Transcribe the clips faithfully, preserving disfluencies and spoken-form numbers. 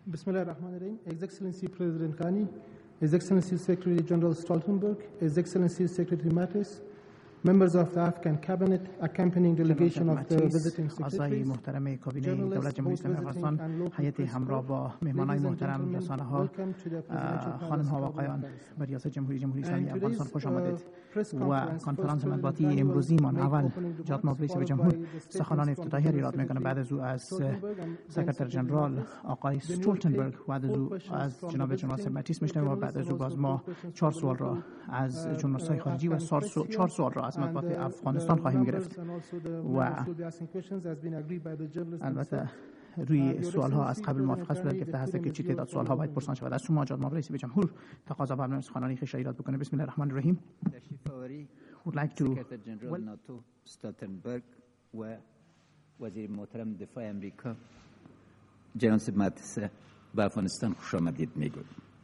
Bismillah ar-Rahman ar-Rahim. His Excellency President Ghani, His Excellency Secretary General Stoltenberg, His Excellency Secretary Mattis, members of the Afghan cabinet, accompanying delegation of the visiting اعضای محترم کابینه دولت جمهوری اسلامی افغانستان، هیئت همراه با مهمانان محترم، رسانه ها، خانم ها و آقایان، به ریاست جمهوری جمهوری اسلامی افغانستان خوش آمدید. و کنفرانس مطبوعاتی امروزی من اول جناب مجلس جمهور سخنان افتتاحی را ایراد میکنه. بعد از او از سکرتر جنرال آقای استولتنبرگ، بعد از او از جناب جناب ماتیس میشنویم و بعد از او باز ما چهار سوال را از جمهوری خارجی و چهار سوال را از مطبوعات افغانستان خواهیم گرفت و البته روی سوال ها از قبل موافقه صورت گرفته هست که چی تعداد سوال ها باید پرسان شود. از شما جناب رئیس جمهور تقاضا فرمایید سخنانی خویش را ایراد بکنه. بسم الله الرحمن الرحیم. would like to سکرتر جنرال ناتو استولتنبرگ و وزیر محترم دفاع امریکا جناب ماتیس به افغانستان خوش آمدید میگویم.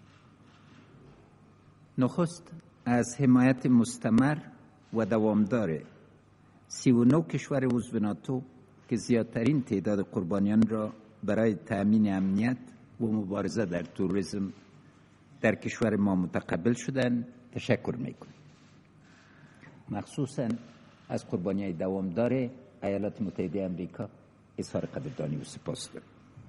نخست از حمایت مستمر و دوامدار سی و نه کشور عضو ناتو که زیادترین تعداد قربانیان را برای تأمین امنیت و مبارزه در تروریسم در کشور ما متقبل شدند تشکر میکنم. مخصوصا از قربانی‌های دوامدار ایالات متحده آمریکا اظهار قدردانی و سپاس دارم.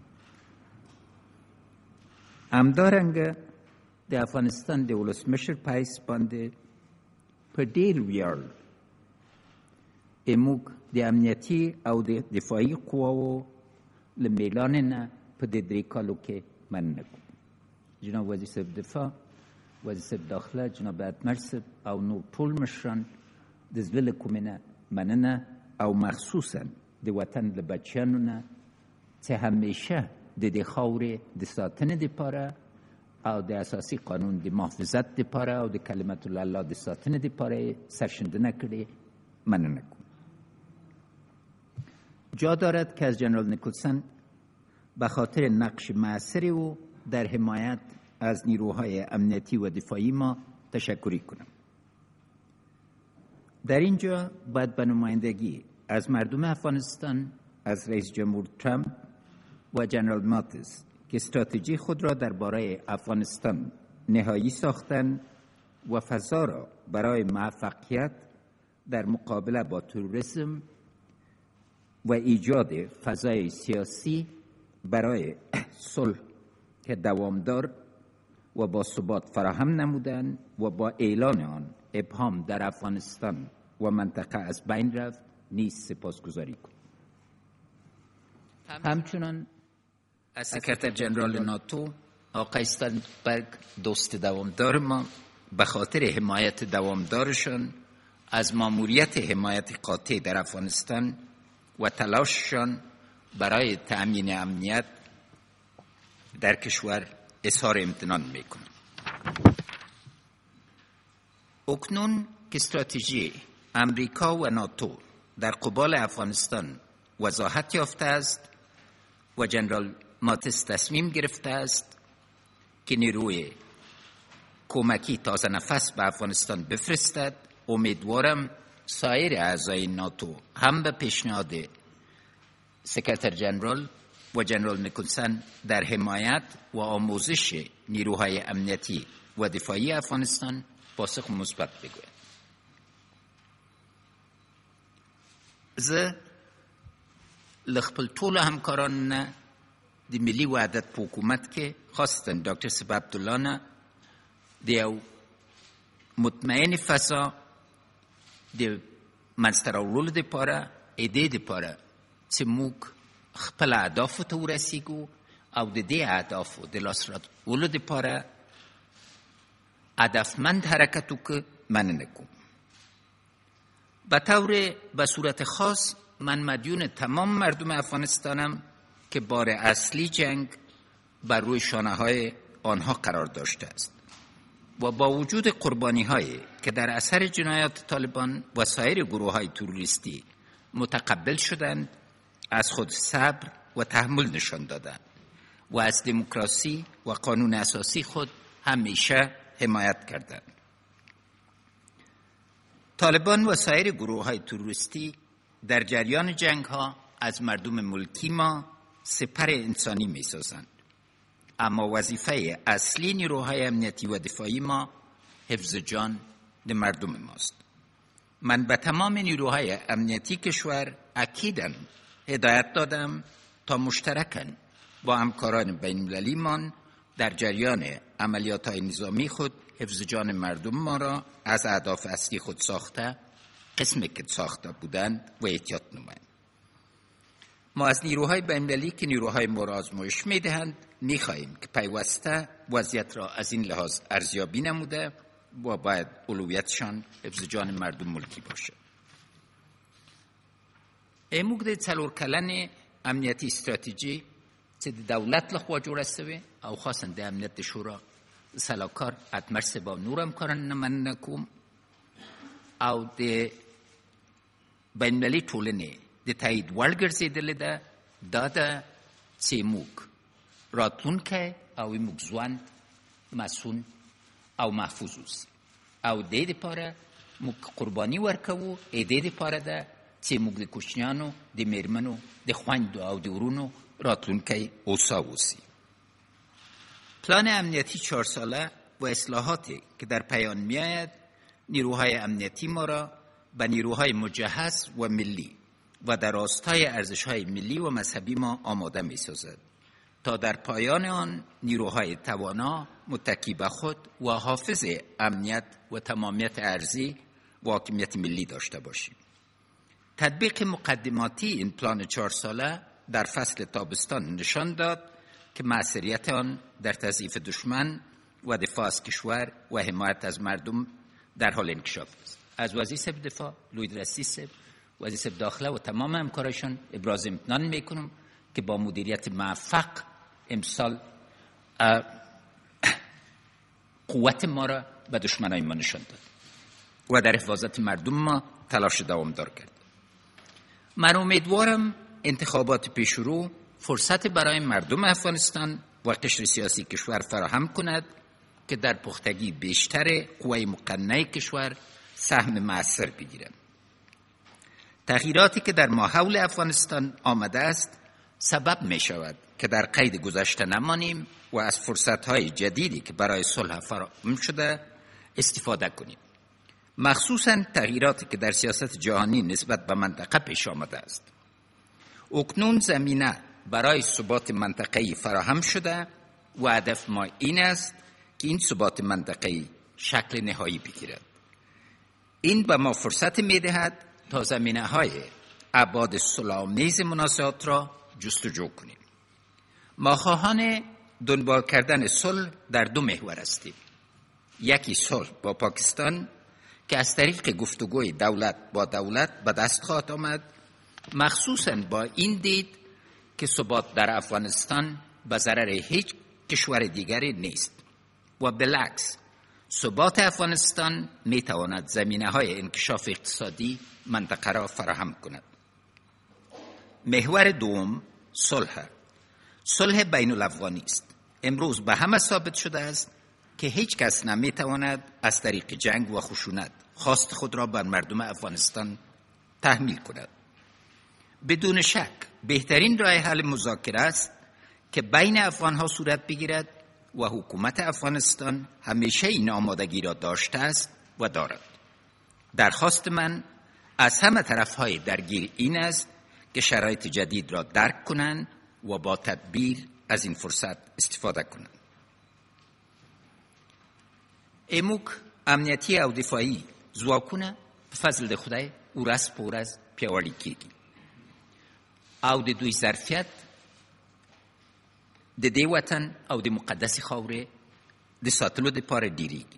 همدارنګه د افغانستان د ولسمشر په حیث باندې په ډېر ویاړ موږ د امنیتي او د دفاعي قواو له میلان نه په دې درې کالو کې مننه کوم. جناب وزیر صاحب دفاع، وزیر صاحب داخله، جناب اتمر صاحب او نور ټول مشران د زړه له کومې نه مننه او مخصوصا د وطن له بچیانو نه چې همیشه د دې خاورې د ساتنې دپاره او د اساسي قانون د محافظت دپاره او د کلمت الله د ساتنې دپاره سرښندنه کړې مننه کوم. جا دارد که از جنرال نیکلسن به خاطر نقش مؤثر او در حمایت از نیروهای امنیتی و دفاعی ما تشکری کنم. در اینجا باید به نمایندگی از مردم افغانستان از رئیس جمهور ترامپ و جنرال ماتیس که استراتژی خود را درباره افغانستان نهایی ساختند و فضا را برای موفقیت در مقابله با تروریسم و ایجاد فضای سیاسی برای صلح که دوامدار و با ثبات فراهم نمودند و با اعلان آن ابهام در افغانستان و منطقه از بین رفت نیز سپاسگزاری کنم. همچنان از سکرتر جنرال ناتو آقای استولتنبرگ دوست دوامدار ما به خاطر حمایت دوامدارشان از ماموریت حمایت قاطع در افغانستان و تلاششان برای تأمین امنیت در کشور اظهار امتنان میکنم. اکنون که استراتژی امریکا و ناتو در قبال افغانستان وضاحت یافته است و جنرال ماتیس تصمیم گرفته است که نیروی کمکی تازه نفس به افغانستان بفرستد، امیدوارم سایر اعضای ناتو هم به پیشنهاد سکرتر جنرال و جنرال نیکلسن در حمایت و آموزش نیروهای امنیتی و دفاعی افغانستان پاسخ مثبت بگوید. زه له خپل ټولو همکارانو نه د ملي وحدت په حکومت کې خاصتا ډاکټر صاحب عبدالله نه د یو مطمئن فضا د منځته راوړلو دپاره ایدې دپاره چې موږ خپل اهدافو ته ورسیږو او د دې اهدافو د لاسته راوړلو دپاره هدفمند حرکت وکړو مننه کوم. به طور به صورت خاص من مدیون تمام مردم افغانستانم که بار اصلی جنگ بر روی شانه های آنها قرار داشته است و با وجود قربانی هایی که در اثر جنایات طالبان و سایر گروه های تروریستی متقبل شدند از خود صبر و تحمل نشان دادند و از دموکراسی و قانون اساسی خود همیشه حمایت کردند. طالبان و سایر گروه های تروریستی در جریان جنگ ها از مردم ملکی ما سپر انسانی می سازند اما وظیفه اصلی نیروهای امنیتی و دفاعی ما حفظ جان مردم ماست. من به تمام نیروهای امنیتی کشور اکیداً هدایت دادم تا مشترکاً با همکاران بین‌المللی من در جریان عملیات‌های نظامی خود حفظ جان مردم ما را از اهداف اصلی خود ساخته، قسمی که ساخته بودند و احتیاط نماییم. ما از نیروهای بین‌المللی که نیروهای ما را آزمایش می‌دهند می‌خواهیم که پیوسته وضعیت را از این لحاظ ارزیابی نموده و باید اولویتشان حفظ جان مردم ملکی باشد. اموږ د څلور کلنې امنیتي استراتیژي چې د دولت لخوا جوړه سوې او خاصا د امنیت شورا سلاکار اتمر صاحب نور همکاران نه مننه کوم او د بین‌المللي ټولنې د تایید وړ ګرځېدلې ده دا ده چې موږ راتلونکی او موږ ځوان مسئول او محفوظ اوسي او د دې دپاره موږ قرباني ورکوو د دې دپاره ده چې موږ د کوچنیانو د میرمنو د خویندو او د ورونو راتلونکی اوسا اوسي. پلان امنیتی چهار ساله و اصلاحاتی که در پایان میآید نیروهای امنیتی ما را به نیروهای مجهز و ملی و در راستای ارزش‌های ملی و مذهبی ما آماده می‌سازد تا در پایان آن نیروهای توانا متکی به خود و حافظ امنیت و تمامیت ارضی و حاکمیت ملی داشته باشیم. تطبیق مقدماتی این پلان چهار ساله در فصل تابستان نشان داد که مؤثریت آن در تضعیف دشمن و دفاع از کشور و حمایت از مردم در حال انکشاف است. از وزیر صاحب دفاع لوید رسی صاحب، وزیر صاحب داخله و تمام همکارایشان ابراز امتنان میکنم که با مدیریت موفق امسال قوت ما را به دشمنای ما نشان داد و در حفاظت مردم ما تلاش دوامدار کرد. من امیدوارم انتخابات پیشرو فرصت برای مردم افغانستان و قشر سیاسی کشور فراهم کند که در پختگی بیشتر قوای مقننه کشور سهم مؤثر بگیرند. تغییراتی که در ماحول افغانستان آمده است سبب می شود که در قید گذشته نمانیم و از فرصت‌های جدیدی که برای صلح فراهم شده استفاده کنیم. مخصوصاً تغییراتی که در سیاست جهانی نسبت به منطقه پیش آمده است. اکنون زمینه برای ثبات منطقه‌ای فراهم شده و هدف ما این است که این ثبات منطقه‌ای شکل نهایی بگیرد. این به ما فرصت می‌دهد تا زمینه‌های ابعاد صلح‌آمیز منازعات را جستجو کنیم. ما خواهان دنبال کردن صلح در دو محور هستیم. یکی صلح با پاکستان که از طریق گفتگوی دولت با دولت به دست خواهد آمد، مخصوصاً با این دید که ثبات در افغانستان به ضرر هیچ کشور دیگری نیست و بالعکس ثبات افغانستان می تواند زمینه‌های انکشاف اقتصادی منطقه را فراهم کند. محور دوم صلح صلح بین الافغانی است. امروز به همه ثابت شده است که هیچ کس نمی تواند از طریق جنگ و خشونت خواست خود را بر مردم افغانستان تحمیل کند. بدون شک بهترین راه حل مذاکره است که بین افغان‌ها صورت بگیرد و حکومت افغانستان همیشه این آمادگی را داشته است و دارد. درخواست من از همه طرف‌های درگیر این است که شرایط جدید را درک کنند و با تدبیر از این فرصت استفاده کنند. اموک امنیتی او دفاعی ځواکونه په فضل د خدای ورځ په ورځ پیاوړي کیږي او د دوی ظرفیت د دې وطن او د مقدس خاورې د ساتلو دپاره ډیریږي.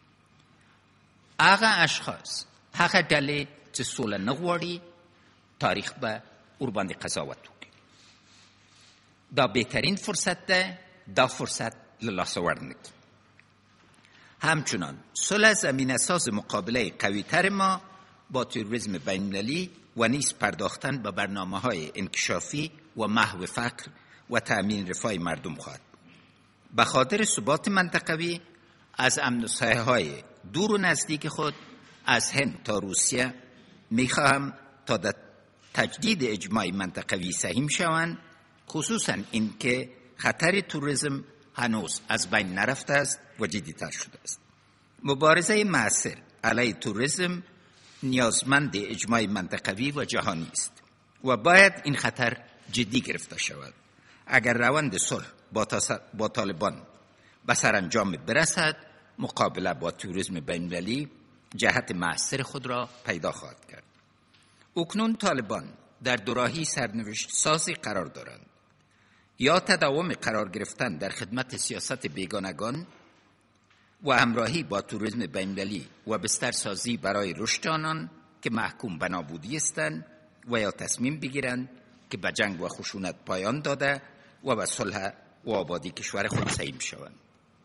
هغه اشخاص هغه ډلې چې سوله نه غواړي تاریخ به ورباندې قضاوت وکړي. دا بهترین فرصت ده دا فرصت له لاسه ورنکړي. همچنان صلح زمینه ساز مقابله قوی‌تر ما با تروریسم بین‌المللی و نیز پرداختن به برنامه‌های انکشافی و محو فقر و تأمین رفاه مردم خواهد. به خاطر ثبات منطقوی از امن و سایه‌های دور و نزدیک خود از هند تا روسیه می‌خواهم تا در تجدید اجماع منطقوی سهیم شوند، خصوصاً اینکه خطر تروریسم هنوز از بین نرفته است و جدی‌تر شده است. مبارزه مؤثر علیه توریسم نیازمند اجماع منطقوی و جهانی است و باید این خطر جدی گرفته شود. اگر روند صلح با, با طالبان به سرانجام برسد، مقابله با توریسم بین‌المللی جهت مؤثر خود را پیدا خواهد کرد. اکنون طالبان در دوراهی سرنوشت سازی قرار دارند: یا تداوم قرار گرفتن در خدمت سیاست بیگانگان و همراهی با توریسم بین‌المللی و بسترسازی برای رشد آنان که محکوم به نابودی هستند، و یا تصمیم بگیرند که به جنگ و خشونت پایان داده و به صلح و آبادی کشور خود سهیم شوند.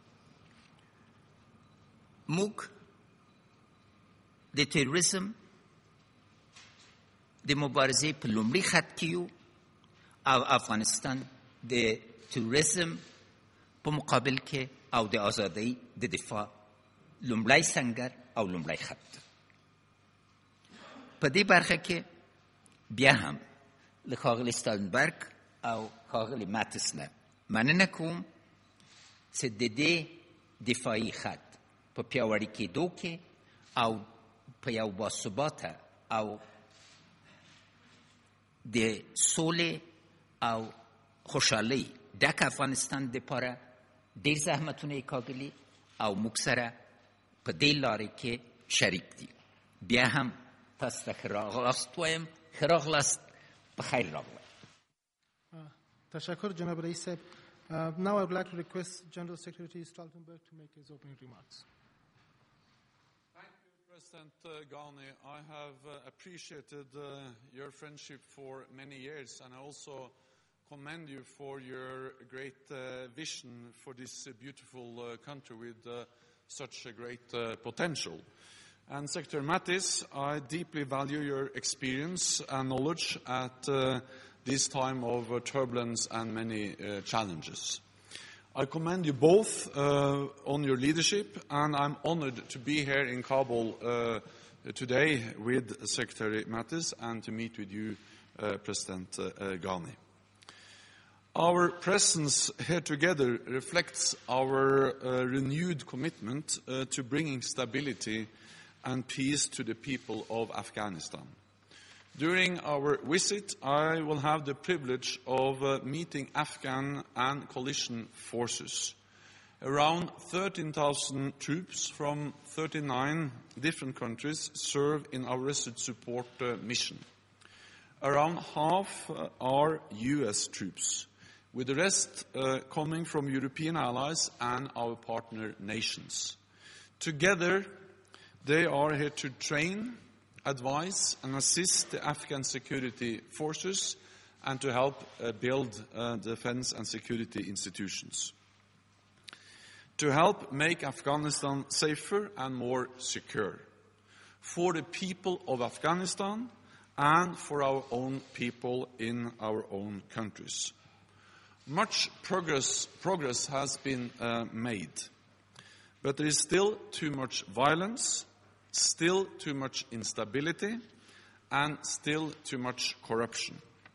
موږ د تروریسم د مبارزې په لومړي خط کې یو او افغانستان د تروریسم په مقابل کې او د آزادۍ د دفاع لومړی سنگر او لومړی خط. په دې برخه کې بیا هم له ښاغلي ستالنبرګ او ښاغلي ماتس نه مننه کوم چې د دې دفاعي خط په پیاوړي کېدو کې او په یو باثباته او د سولې او خوشحالۍ ډک افغانستان دپاره ډېر زحمتونه یې کاږلي او موږ سره په دې لارې کې شریک دي. بیا هم تاسو ته ښه راغلاست وایم. ښه راغلاست، په خیر راغلاست. تشکر جناب رئیس صاحب. Uh, now I would like to request General Secretary Stoltenberg to make his opening remarks. Thank you, President uh, Ghani. I have uh, appreciated uh, your friendship for many years, and I also commend you for your great uh, vision for this uh, beautiful uh, country with uh, such a great uh, potential. And Secretary Mattis, I deeply value your experience and knowledge at uh, this time of uh, turbulence and many uh, challenges. I commend you both uh, on your leadership, and I'm honored to be here in Kabul uh, today with Secretary Mattis and to meet with you, uh, President uh, uh, Ghani. Our presence here together reflects our uh, renewed commitment uh, to bringing stability and peace to the people of Afghanistan. During our visit, I will have the privilege of uh, meeting Afghan and coalition forces. Around thirteen thousand troops from thirty-nine different countries serve in our resolute support uh, mission. Around half uh, are U S troops, with the rest uh, coming from European allies and our partner nations. Together, they are here to train, advise and assist the Afghan security forces and to help uh, build uh, defense and security institutions. To help make Afghanistan safer and more secure for the people of Afghanistan and for our own people in our own countries. Much progress, progress has been uh, made, but there is still too much violence, still too much instability, and still too much corruption.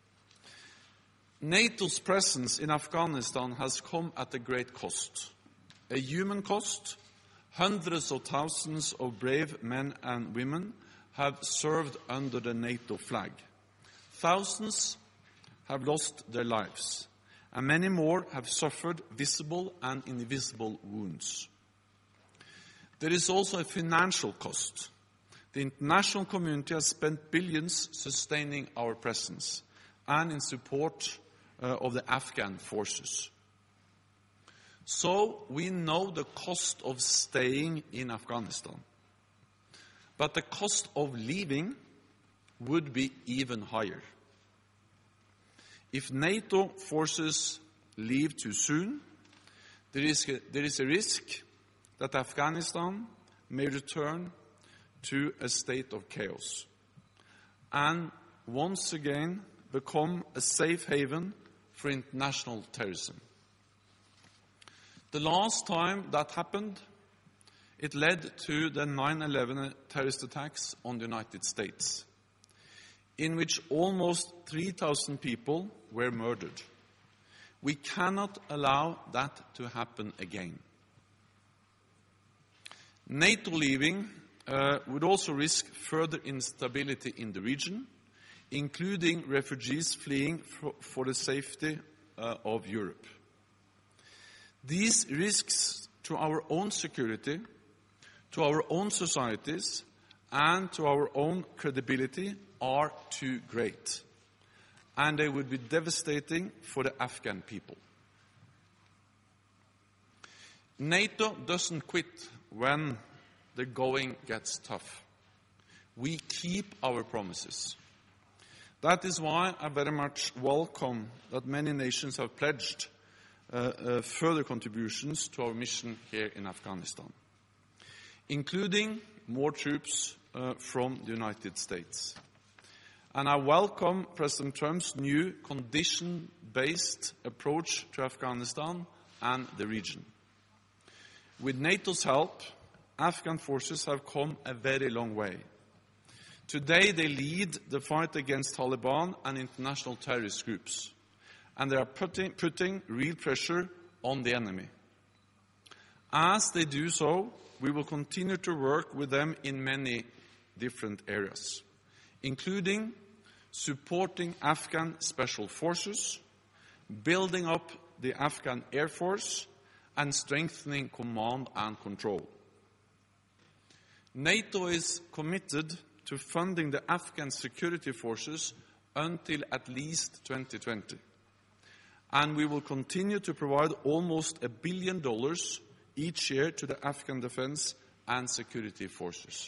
NATO's presence in Afghanistan has come at a great cost. A human cost. Hundreds of thousands of brave men and women have served under the NATO flag. Thousands have lost their lives, and many more have suffered visible and invisible wounds. There is also a financial cost. The international community has spent billions sustaining our presence and in support uh, of the Afghan forces. So we know the cost of staying in Afghanistan. But the cost of leaving would be even higher. If NATO forces leave too soon, there is a, there is a risk that Afghanistan may return to a state of chaos and once again become a safe haven for international terrorism. The last time that happened, it led to the nine eleven terrorist attacks on the United States, in which almost three thousand people were murdered. We cannot allow that to happen again. NATO leaving uh, would also risk further instability in the region, including refugees fleeing for, for the safety uh, of Europe. These risks to our own security, to our own societies, and to our own credibility are too great, and they would be devastating for the Afghan people. NATO doesn't quit when the going gets tough. We keep our promises. That is why I very much welcome that many nations have pledged uh, uh, further contributions to our mission here in Afghanistan, including more troops uh, from the United States. And I welcome President Trump's new condition-based approach to Afghanistan and the region. With NATO's help, Afghan forces have come a very long way. Today they lead the fight against Taliban and international terrorist groups, and they are putting, putting real pressure on the enemy. As they do so, we will continue to work with them in many different areas, including supporting Afghan special forces, building up the Afghan Air Force, and strengthening command and control. NATO is committed to funding the Afghan security forces until at least twenty twenty. And we will continue to provide almost a billion dollars each year to the Afghan defense and security forces.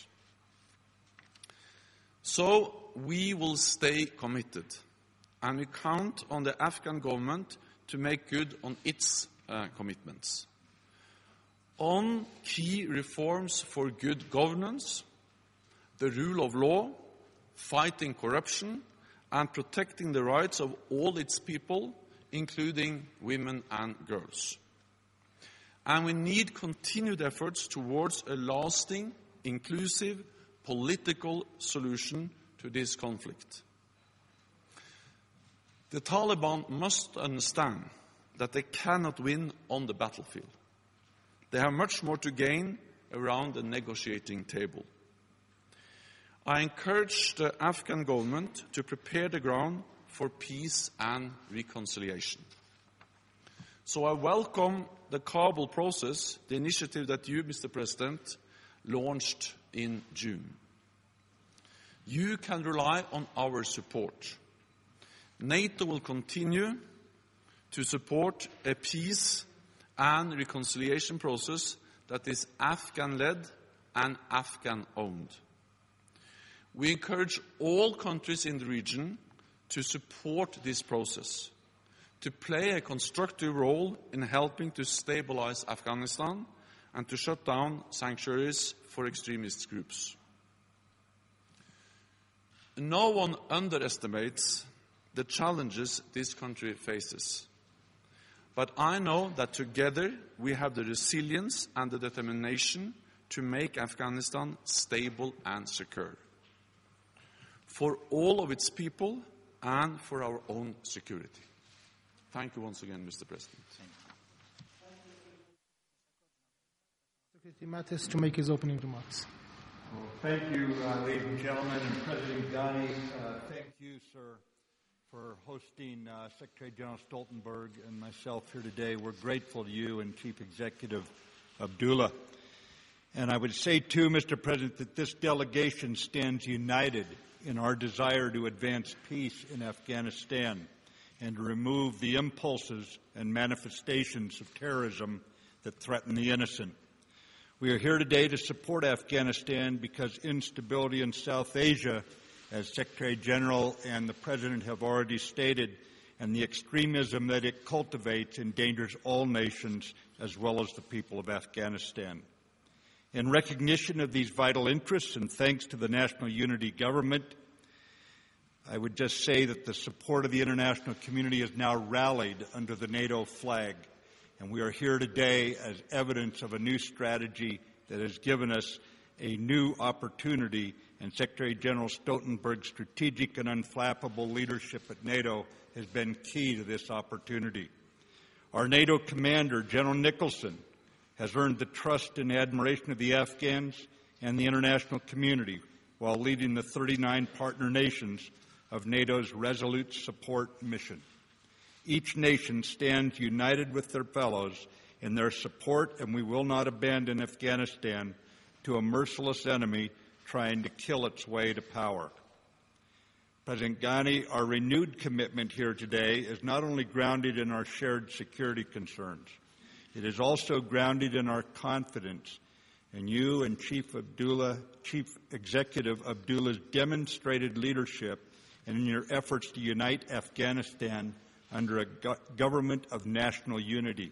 So we will stay committed, and we count on the Afghan government to make good on its uh, commitments. On key reforms for good governance, the rule of law, fighting corruption, and protecting the rights of all its people, including women and girls. And we need continued efforts towards a lasting, inclusive, political solution to this conflict. The Taliban must understand that they cannot win on the battlefield. They have much more to gain around the negotiating table. I encourage the Afghan government to prepare the ground for peace and reconciliation. So I welcome the Kabul process, the initiative that you, Mister President, launched in June. You can rely on our support. NATO will continue to support a peace and reconciliation process that is Afghan-led and Afghan-owned. We encourage all countries in the region to support this process, to play a constructive role in helping to stabilize Afghanistan and to shut down sanctuaries for extremist groups. No one underestimates the challenges this country faces. But I know that together we have the resilience and the determination to make Afghanistan stable and secure, for all of its people and for our own security. Thank you once again, Mister President. Secretary Mattis to make his opening remarks. Well, thank you, uh, ladies and gentlemen, and President Ghani. Uh, thank you, sir, for hosting uh, Secretary General Stoltenberg and myself here today. We're grateful to you and Chief Executive Abdullah. And I would say, too, Mister President, that this delegation stands united in our desire to advance peace in Afghanistan and to remove the impulses and manifestations of terrorism that threaten the innocent. We are here today to support Afghanistan because instability in South Asia, as Secretary General and the President have already stated, and the extremism that it cultivates endangers all nations as well as the people of Afghanistan. In recognition of these vital interests and thanks to the National Unity Government, I would just say that the support of the international community is now rallied under the NATO flag. And we are here today as evidence of a new strategy that has given us a new opportunity, and Secretary General Stoltenberg's strategic and unflappable leadership at NATO has been key to this opportunity. Our NATO commander, General Nicholson, has earned the trust and admiration of the Afghans and the international community while leading the thirty-nine partner nations of NATO's Resolute Support mission. Each nation stands united with their fellows in their support, and we will not abandon Afghanistan to a merciless enemy trying to kill its way to power. President Ghani, our renewed commitment here today is not only grounded in our shared security concerns, it is also grounded in our confidence in you and Chief Abdullah, Chief Executive Abdullah's demonstrated leadership and in your efforts to unite Afghanistan under a go- government of national unity.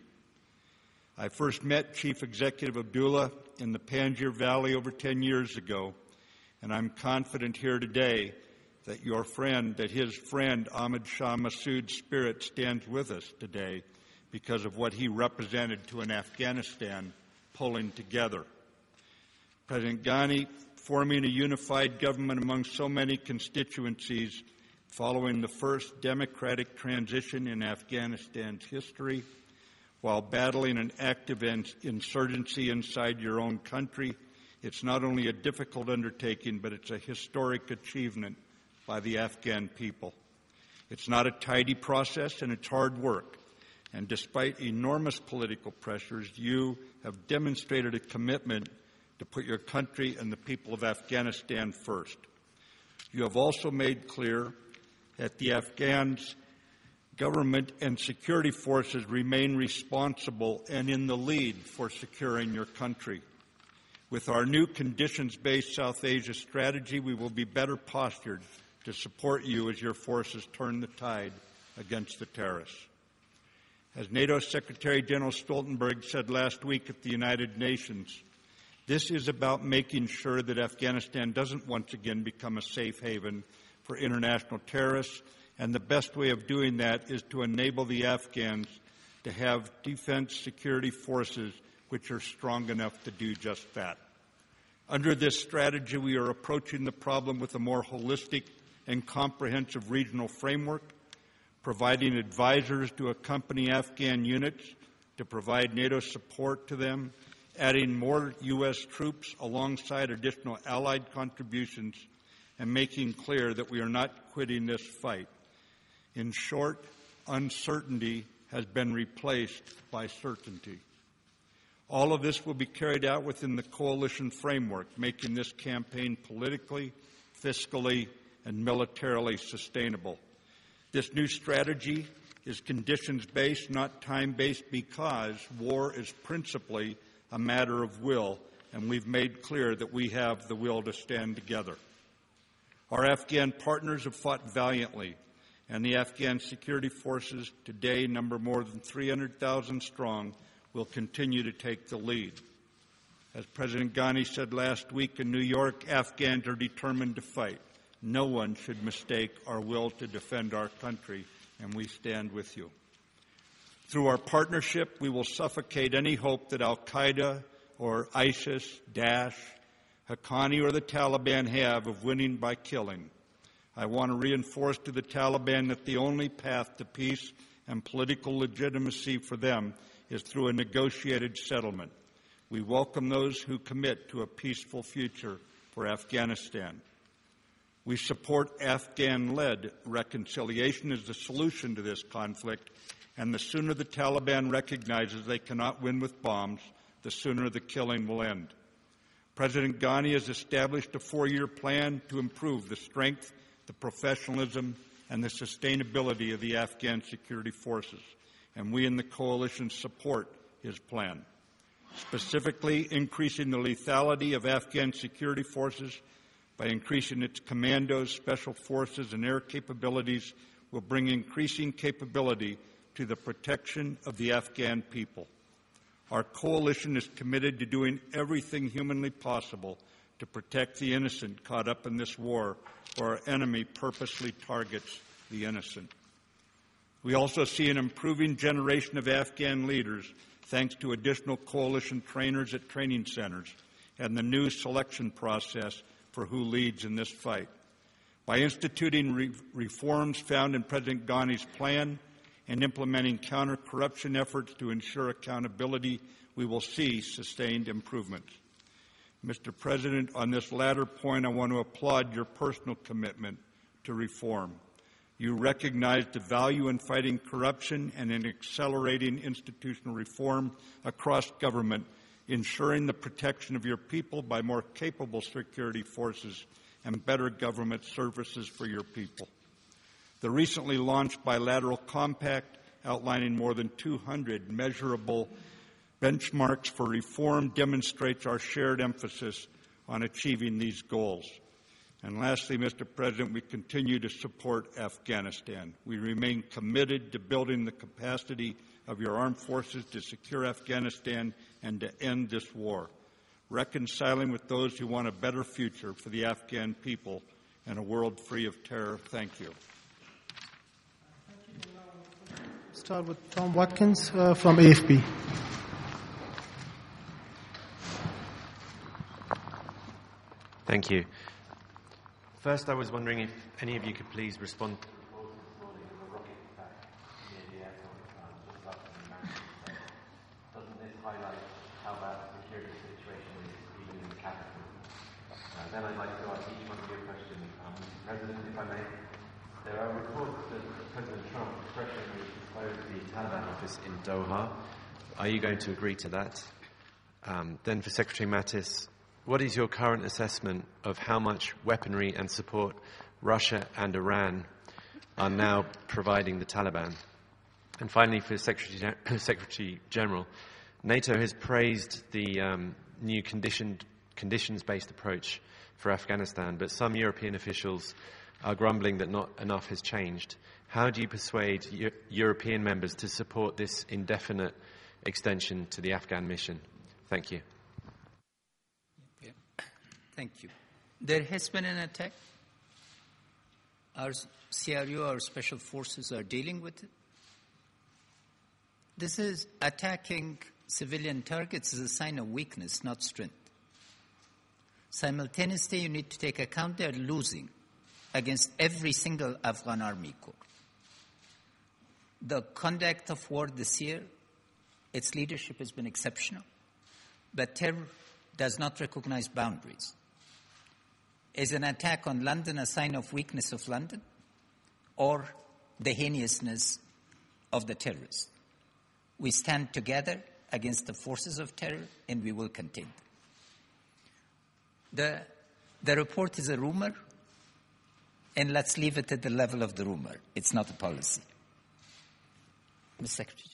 I first met Chief Executive Abdullah in the Panjshir Valley over ten years ago, and I'm confident here today that your friend, that his friend Ahmad Shah Massoud's spirit stands with us today because of what he represented to an Afghanistan pulling together. President Ghani, forming a unified government among so many constituencies following the first democratic transition in Afghanistan's history, while battling an active insurgency inside your own country, it's not only a difficult undertaking, but it's a historic achievement by the Afghan people. It's not a tidy process, and it's hard work. And despite enormous political pressures, you have demonstrated a commitment to put your country and the people of Afghanistan first. You have also made clear that the Afghans government and security forces remain responsible and in the lead for securing your country. With our new conditions-based South Asia strategy, we will be better postured to support you as your forces turn the tide against the terrorists. As NATO Secretary General Stoltenberg said last week at the United Nations, this is about making sure that Afghanistan doesn't once again become a safe haven for international terrorists, and the best way of doing that is to enable the Afghans to have defense security forces which are strong enough to do just that. Under this strategy, we are approaching the problem with a more holistic and comprehensive regional framework, providing advisors to accompany Afghan units to provide NATO support to them, adding more U S troops alongside additional allied contributions, and making clear that we are not quitting this fight. In short, uncertainty has been replaced by certainty. All of this will be carried out within the coalition framework, making this campaign politically, fiscally, and militarily sustainable. This new strategy is conditions-based, not time-based, because war is principally a matter of will, and we've made clear that we have the will to stand together. Our Afghan partners have fought valiantly, and the Afghan security forces today number more than three hundred thousand strong, will continue to take the lead. As President Ghani said last week in New York, Afghans are determined to fight. No one should mistake our will to defend our country, and we stand with you. Through our partnership, we will suffocate any hope that Al-Qaeda or ISIS, Daesh, Haqqani, or the Taliban have of winning by killing. I want to reinforce to the Taliban that the only path to peace and political legitimacy for them is through a negotiated settlement. We welcome those who commit to a peaceful future for Afghanistan. We support Afghan-led reconciliation as the solution to this conflict, and the sooner the Taliban recognizes they cannot win with bombs, the sooner the killing will end. President Ghani has established a four-year plan to improve the strength, the professionalism, and the sustainability of the Afghan security forces, and we in the coalition support his plan. Specifically, increasing the lethality of Afghan security forces by increasing its commandos, special forces, and air capabilities will bring increasing capability to the protection of the Afghan people. Our coalition is committed to doing everything humanly possible to protect the innocent caught up in this war, where our enemy purposely targets the innocent. We also see an improving generation of Afghan leaders thanks to additional coalition trainers at training centers and the new selection process for who leads in this fight. By instituting re- reforms found in President Ghani's plan and implementing counter-corruption efforts to ensure accountability, we will see sustained improvements. Mister President, on this latter point, I want to applaud your personal commitment to reform. You recognize the value in fighting corruption and in accelerating institutional reform across government, ensuring the protection of your people by more capable security forces and better government services for your people. The recently launched bilateral compact outlining more than two hundred measurable benchmarks for reform demonstrates our shared emphasis on achieving these goals. And lastly, Mister President, we continue to support Afghanistan. We remain committed to building the capacity of your armed forces to secure Afghanistan and to end this war, reconciling with those who want a better future for the Afghan people and a world free of terror. Thank you. Start with Tom Watkins uh, from A F P. Thank you. First, I was wondering if any of you could please respond. Doesn't this highlight how bad the security situation is even in the capital? Uh, then I'd like to ask each one of you a question. Um, President, if I may, there are reports that President Trump pressuring to close the Taliban office in Doha. Are you going to agree to that? Um, then for Secretary Mattis, what is your current assessment of how much weaponry and support Russia and Iran are now providing the Taliban? And finally, for Secretary, Gen- Secretary General, NATO has praised the um, new conditioned, conditions-based approach for Afghanistan, but some European officials are grumbling that not enough has changed. How do you persuade Eu- European members to support this indefinite extension to the Afghan mission? Thank you. Thank you. There has been an attack. Our C R U, our special forces are dealing with it. This is attacking civilian targets is a sign of weakness, not strength. Simultaneously, you need to take account they are losing against every single Afghan army corps. The conduct of war this year, its leadership has been exceptional, but terror does not recognize boundaries. Is an attack on London a sign of weakness of London or the heinousness of the terrorists? We stand together against the forces of terror and we will contain them. The, the report is a rumor, and let's leave it at the level of the rumor. It's not a policy. Miz Secretary.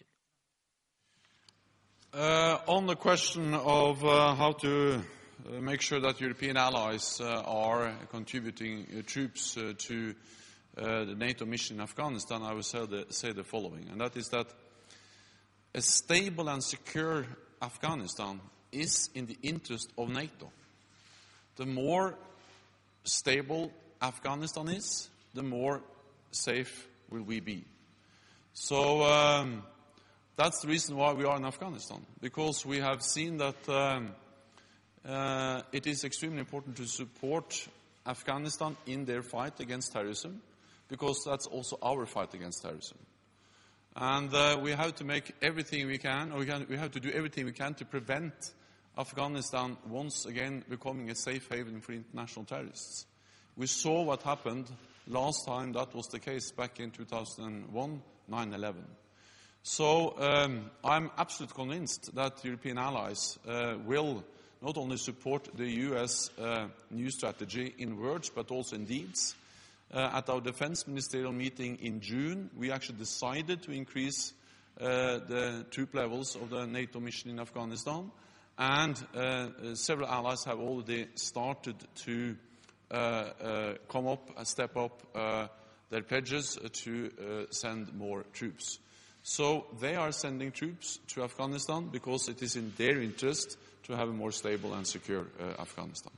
Uh, on the question of uh, how to uh, make sure that European allies uh, are contributing uh, troops uh, to uh, the NATO mission in Afghanistan, I will say the, say the following, and that is that a stable and secure Afghanistan is in the interest of NATO. The more stable Afghanistan is, the more safe will we be. So um, that's the reason why we are in Afghanistan, because we have seen that um, uh, it is extremely important to support Afghanistan in their fight against terrorism, because that's also our fight against terrorism. And uh, we have to make everything we can, or we, can, we have to do everything we can to prevent Afghanistan once again becoming a safe haven for international terrorists. We saw what happened last time that was the case back in two thousand one, nine eleven. So um, I'm absolutely convinced that European allies uh, will not only support the U S uh, new strategy in words but also in deeds. Uh, at our defense ministerial meeting in June, we actually decided to increase uh, the troop levels of the NATO mission in Afghanistan, and uh, uh, several allies have already started to uh, uh, come up and step up uh, their pledges to uh, send more troops. So they are sending troops to Afghanistan because it is in their interest to have a more stable and secure uh, Afghanistan.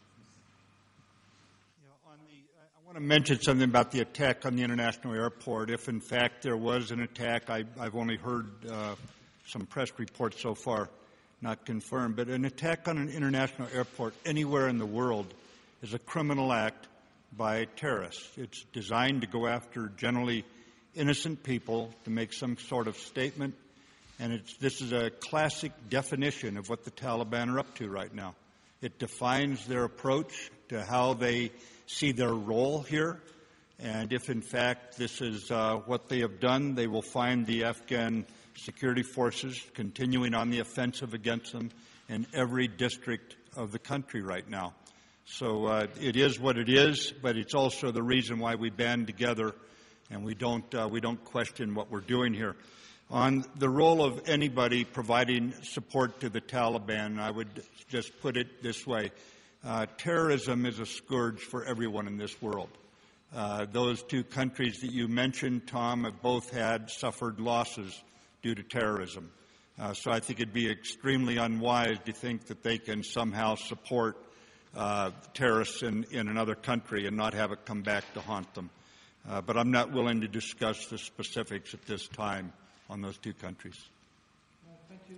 I want to mention something about the attack on the international airport. If, in fact, there was an attack, I, I've only heard uh, some press reports so far, not confirmed, but an attack on an international airport anywhere in the world is a criminal act by terrorists. It's designed to go after generally innocent people to make some sort of statement. And it's, this is a classic definition of what the Taliban are up to right now. It defines their approach to how they see their role here. And if, in fact, this is uh, what they have done, they will find the Afghan security forces continuing on the offensive against them in every district of the country right now. So uh, it is what it is, but it's also the reason why we band together and we don't, uh, we don't question what we're doing here. On the role of anybody providing support to the Taliban, I would just put it this way. Uh, terrorism is a scourge for everyone in this world. Uh, those two countries that you mentioned, Tom, have both had suffered losses due to terrorism. Uh, so I think it'd be extremely unwise to think that they can somehow support uh, terrorists in, in another country and not have it come back to haunt them. Uh, but I'm not willing to discuss the specifics at this time on those two countries. Uh, thank you.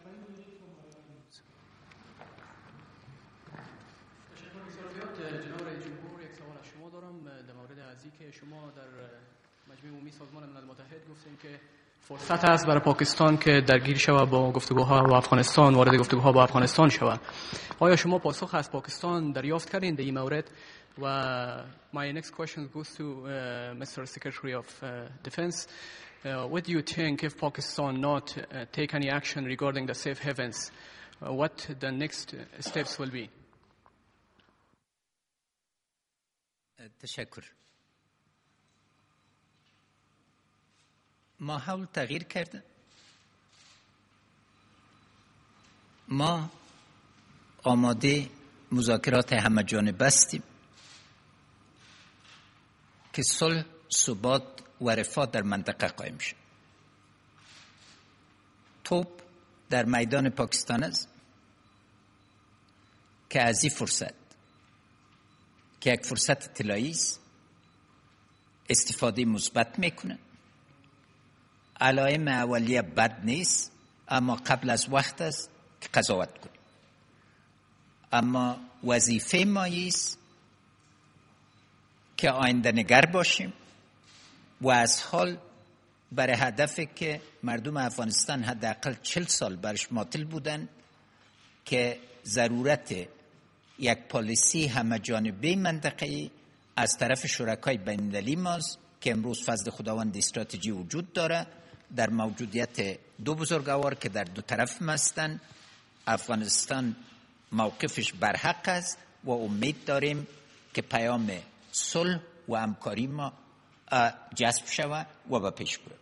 فرصت است برای پاکستان که درگیر شود با گفتگوها با افغانستان، وارد گفتگوها با افغانستان شود. آیا شما پاسخ از پاکستان دریافت کردین در این مورد؟ و my next question goes to uh, Mister Secretary of uh, Defense. Uh, what do you think if Pakistan not uh, take any action regarding the safe havens? Uh, what the next steps will be? تشکر. ماحول تغییر کرده. ما آماده مذاکرات همه جانبه هستیم که صلح، ثبات و رفاه در منطقه قایم شد. توپ در میدان پاکستان است که از این فرصت که یک فرصت طلایی است استفاده مثبت میکنه. علائم اولیه بد نیست، اما قبل از وقت است که قضاوت کنیم. اما وظیفه ما است که آینده نگر باشیم و از حال برای هدفی که مردم افغانستان حداقل چل سال برش ماطل بودن که ضرورت یک پالیسی همه جانبه منطقه‌ای از طرف شرکای بین‌المللی ماست که امروز فضل خداوند استراتژی وجود داره در موجودیت دو بزرگوار که در دو طرف هستند. افغانستان موقفش برحق است و امید داریم که پیام صلح و همکاری ما جذب شود و به پیش بره.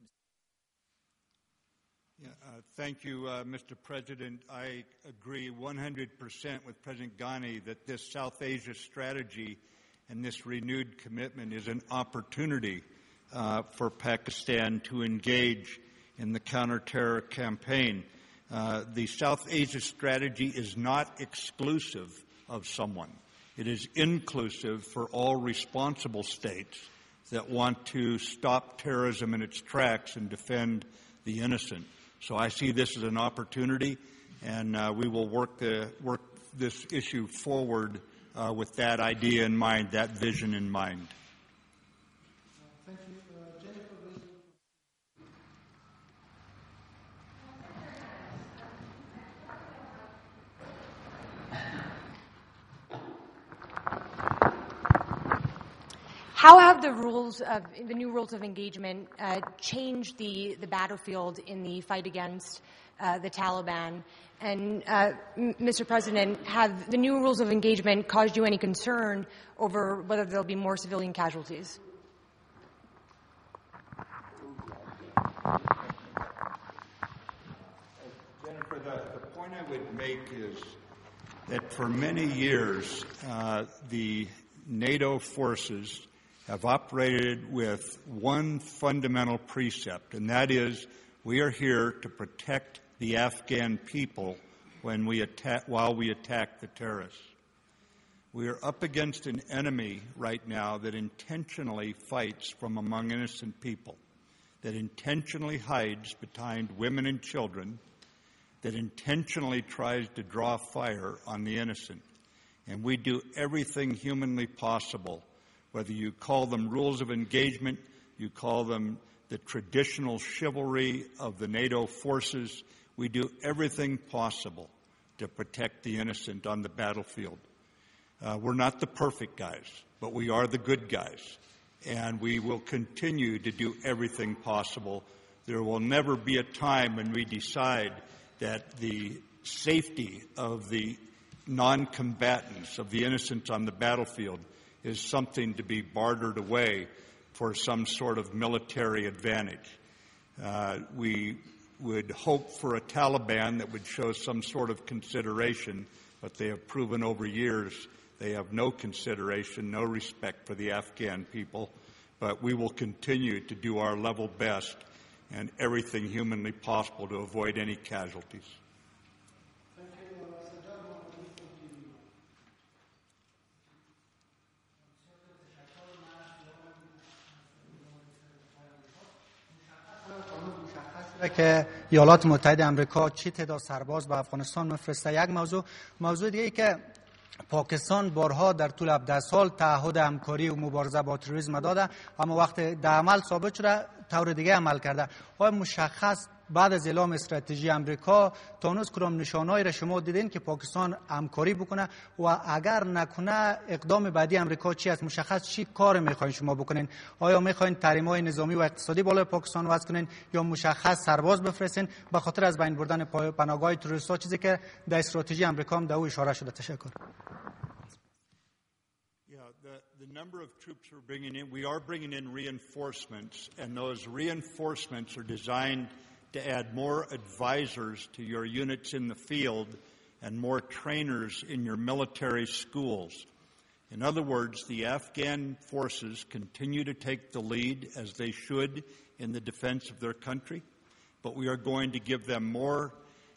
Thank you, uh, Mister President. I agree one hundred percent with President Ghani that this South Asia strategy and this renewed commitment is an opportunity uh, for Pakistan to engage in the counter-terror campaign. Uh, the South Asia strategy is not exclusive of someone. It is inclusive for all responsible states that want to stop terrorism in its tracks and defend the innocent. So I see this as an opportunity, and uh, we will work, the, work this issue forward uh, with that idea in mind, that vision in mind. Thank you. Uh, Jennifer. How have the rules of the new rules of engagement uh, changed the, the battlefield in the fight against uh, the Taliban? And uh, M- Mister President, have the new rules of engagement caused you any concern over whether there'll be more civilian casualties? Jennifer, the, the point I would make is that for many years, uh, the NATO forces have operated with one fundamental precept, and that is we are here to protect the Afghan people when we attack, while we attack the terrorists. We are up against an enemy right now that intentionally fights from among innocent people, that intentionally hides behind women and children, that intentionally tries to draw fire on the innocent. And we do everything humanly possible, whether you call them rules of engagement, You call them the traditional chivalry of the NATO forces. We do everything possible to protect the innocent on the battlefield. Uh, we're not the perfect guys, but we are the good guys. And we will continue to do everything possible. There will never be a time when we decide that the safety of the non-combatants, of the innocents on the battlefield, is something to be bartered away for some sort of military advantage. Uh, we would hope for a Taliban that would show some sort of consideration, but they have proven over years they have no consideration, no respect for the Afghan people. But we will continue to do our level best and everything humanly possible to avoid any casualties. که ایالات متحده آمریکا چه تعداد سرباز به افغانستان میفرسته. یک موضوع موضوع دیگه ای که پاکستان بارها در طول هفده سال تعهد همکاری و مبارزه با تروریسم داده، اما وقت در عمل ثابت شده طور دیگه عمل کرده. آیا مشخص بعد از اعلام استراتژی آمریکا تا هنوز کدام نشانه‌ای را شما دیدین که پاکستان همکاری بکنه و اگر نکنه اقدام بعدی آمریکا چی است؟ مشخص چی کار میخواین شما بکنین؟ آیا میخواین تحریم‌های نظامی و اقتصادی بالای پاکستان وضع کنین یا مشخص سرباز بفرستین به خاطر از بین بردن پناهگاه تروریست‌ها، چیزی که در استراتژی آمریکا هم در او اشاره شده؟ تشکر. The number of troops we're bringing in, we are bringing in reinforcements, and those reinforcements are designed to add more advisors to your units in the field and more trainers in your military schools. In other words, the Afghan forces continue to take the lead, as they should, in the defense of their country, but we are going to give them more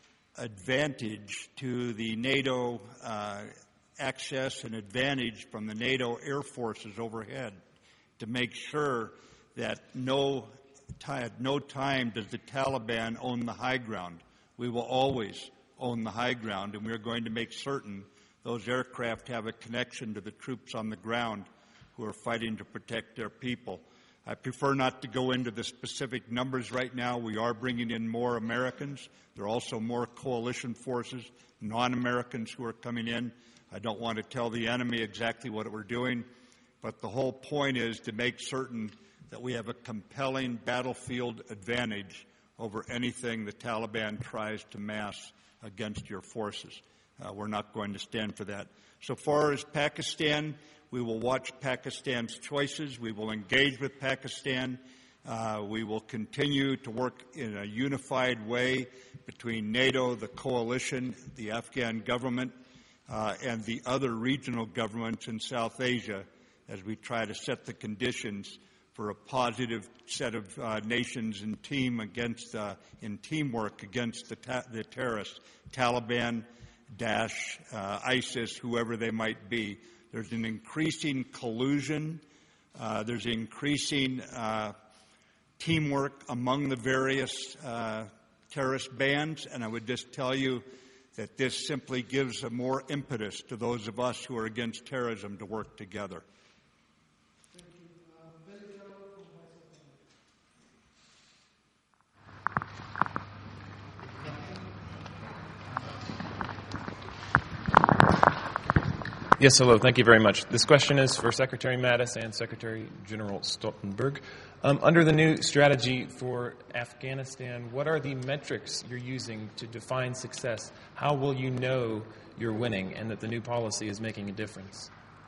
advantage to the NATO uh, access and advantage from the NATO air forces overhead to make sure that no, at no time does the Taliban own the high ground. We will always own the high ground, and we are going to make certain those aircraft have a connection to the troops on the ground who are fighting to protect their people. I prefer not to go into the specific numbers right now. We are bringing in more Americans. There are also more coalition forces, non-Americans who are coming in. I don't want to tell the enemy exactly what we're doing, but the whole point is to make certain that we have a compelling battlefield advantage over anything the Taliban tries to mass against your forces. Uh, we're not going to stand for that. So far as Pakistan, we will watch Pakistan's choices. We will engage with Pakistan. Uh, we will continue to work in a unified way between NATO, the coalition, the Afghan government, uh, and the other regional governments in South Asia as we try to set the conditions for a positive set of uh, nations in team against, uh, in teamwork against the, ta- the terrorists, Taliban, Daesh, uh, ISIS, whoever they might be. There's an increasing collusion. Uh, there's increasing uh, teamwork among the various uh, terrorist bands, and I would just tell you that this simply gives a more impetus to those of us who are against terrorism to work together. Yes, hello. Thank you very much. This question is for Secretary Mattis and Secretary General Stoltenberg. Um, under the new strategy for Afghanistan, what are the metrics you're using to define success? How will you know you're winning and that the new policy is making a difference?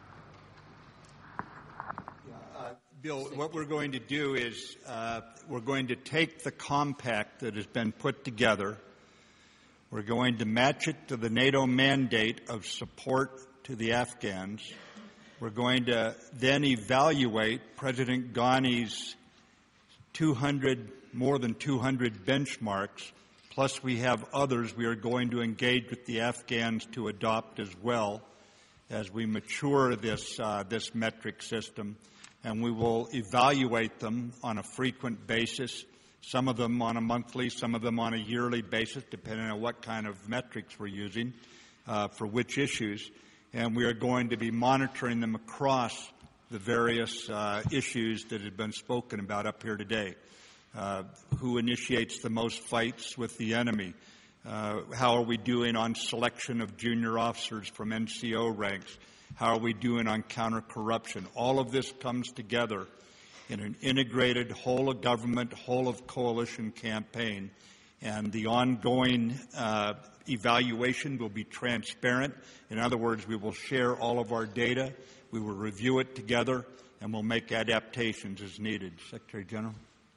Uh, Bill, what we're going to do is uh, we're going to take the compact that has been put together. We're going to match it to the NATO mandate of support to the Afghans. We're going to then evaluate President Ghani's two hundred, more than two hundred benchmarks, plus we have others we are going to engage with the Afghans to adopt as well as we mature this, uh, this metric system. And we will evaluate them on a frequent basis, some of them on a monthly, some of them on a yearly basis, depending on what kind of metrics we're using, uh, for which issues. And we are going to be monitoring them across the various uh, issues that have been spoken about up here today. Uh, who initiates the most fights with the enemy? Uh, how are we doing on selection of junior officers from N C O ranks? How are we doing on counter-corruption? All of this comes together in an integrated whole-of-government, whole-of-coalition campaign. And the ongoing uh, evaluation will be transparent. In other words, we will share all of our data, we will review it together, and we'll make adaptations as needed. Secretary General.